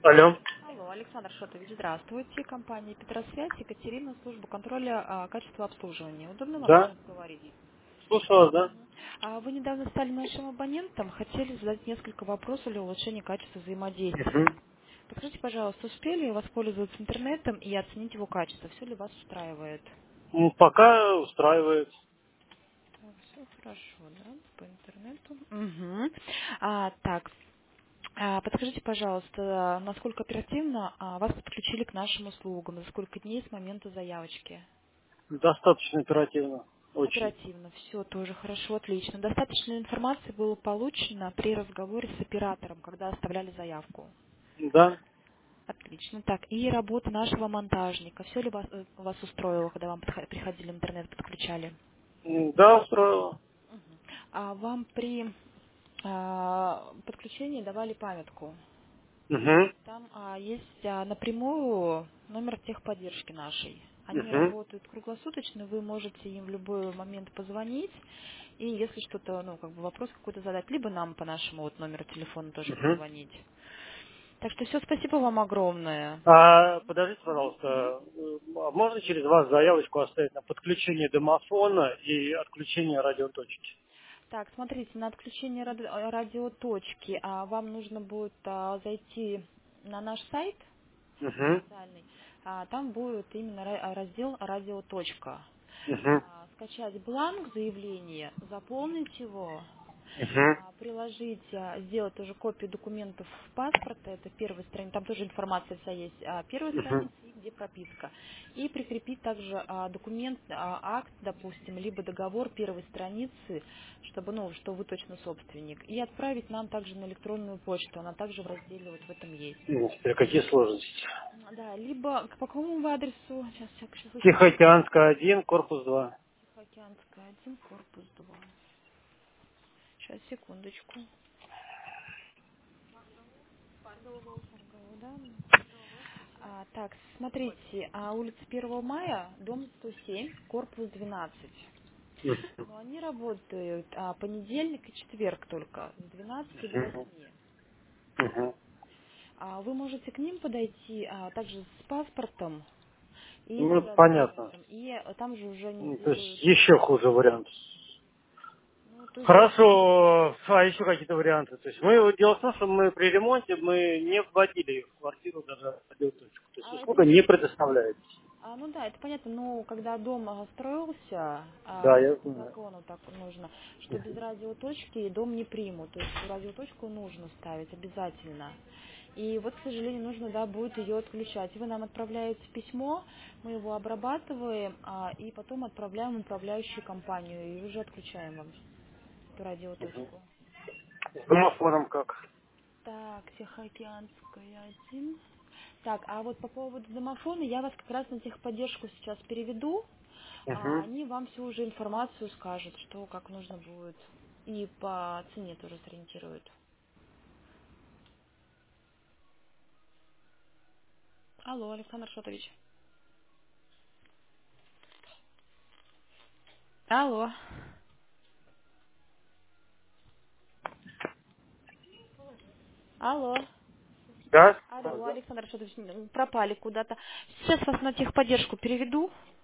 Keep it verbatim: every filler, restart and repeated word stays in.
Алло. Алло, Александр Шотович, здравствуйте. Компания Петросвязь, Екатерина, служба контроля а, качества обслуживания. Удобно вам Да, сейчас говорить? слушаю вас, да. А вы недавно стали нашим абонентом, хотели задать несколько вопросов для улучшения качества взаимодействия. Мгм. Подскажите, пожалуйста, успели воспользоваться интернетом и оценить его качество? Все ли вас устраивает? Ну, пока устраивает. Так, все хорошо, да, по интернету. Угу. А, так, а, подскажите, пожалуйста, насколько оперативно а, вас подключили к нашим услугам? За сколько дней с момента заявочки? Достаточно оперативно. Очень. Оперативно, все тоже хорошо, отлично. Достаточно информации было получено при разговоре с оператором, когда оставляли заявку. Да. Отлично. Так, и работа нашего монтажника. Все ли вас, э, вас устроило, когда вам подхо- приходили в интернет, подключали? М, Да, устроило. А вам при а, подключении давали памятку. Угу. Там а, есть а, напрямую номер техподдержки нашей. Они Угу. работают круглосуточно, вы можете им в любой момент позвонить, и если что-то, ну, как бы вопрос какой-то задать, либо нам по нашему вот номеру телефона тоже Угу. позвонить. Так что все, спасибо вам огромное. А, подождите, Мгм, пожалуйста, мгм. э, а можно через вас заявочку оставить на подключение домофона и отключение радиоточки? Так, смотрите, на отключение ради- э, радиоточки а, вам нужно будет а, зайти на наш сайт Угу. официальный, а, там будет именно ра- раздел «Радиоточка». Угу. А, скачать бланк заявления, заполнить его, Угу. а, приложить, а, сделать тоже копию документов паспорта, это первая страница, там тоже информация вся есть, а, первая Угу. страница и где прописка. И прикрепить также а, документ, а, акт, допустим, либо договор первой страницы, чтобы, ну, что вы точно собственник. И отправить нам также на электронную почту, она также в разделе вот в этом есть. Ну, теперь какие сложности? Да, либо к по какому вы адресу? Сейчас, сейчас, сейчас. Тихоокеанская один, корпус два. Тихоокеанская один, корпус два. Сейчас, секундочку. Да. А, так, смотрите, а улица первого мая, дом сто семь, корпус двенадцать. Но они работают а, понедельник и четверг только, с двенадцати до Угу. восьми. Угу. А вы можете к ним подойти а, также с паспортом и Ну, с это а, понятно. документом. И а, там же уже они Ну, то есть сделают... еще хуже вариант. Ну, то есть... Хорошо. А еще какие-то варианты? То есть мы, вот дело в том, что мы при ремонте мы не вводили в квартиру даже радиоточку. То есть А это услуга не... не предоставляется. А, ну да, это понятно, но когда дом а, строился, Да, а, я по знаю. закону так нужно, что без радиоточки дом не примут, то есть радиоточку нужно ставить обязательно. И вот, к сожалению, нужно, да, будет ее отключать. Вы нам отправляете письмо, мы его обрабатываем, а, и потом отправляем в управляющую компанию, и уже отключаем вам эту радиоточку. С домофоном как? Так, Тихоокеанская один. Так, а вот по поводу домофона я вас как раз на техподдержку сейчас переведу. А Угу. они вам всю уже информацию скажут, что как нужно будет. И по цене тоже сориентируют. Алло, Александр Шотович. Алло. Алло. Да? Алло, Да. Александр Шотович, м, пропали куда-то. Сейчас вас на техподдержку переведу.